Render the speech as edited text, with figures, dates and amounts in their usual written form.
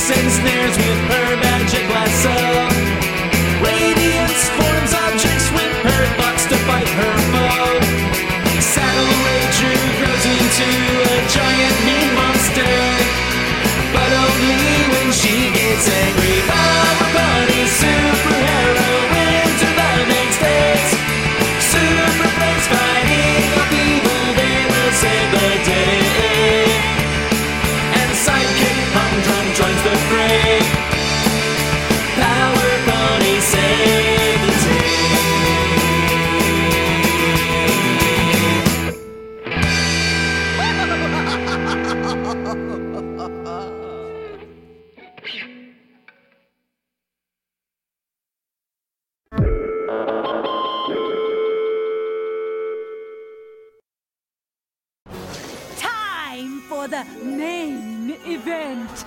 traps and snares with her magic lasso. Radiance forms objects with her thoughts to fight her foe. Saddle Ranger grows into a giant mean monster, but only when she gets angry. Power Bunny, superhero, into the main stakes. Super Friends fighting off evil, they will save the day. And sidekick Humdrum joins the fray. Power Bunny save the day. Time for the main event.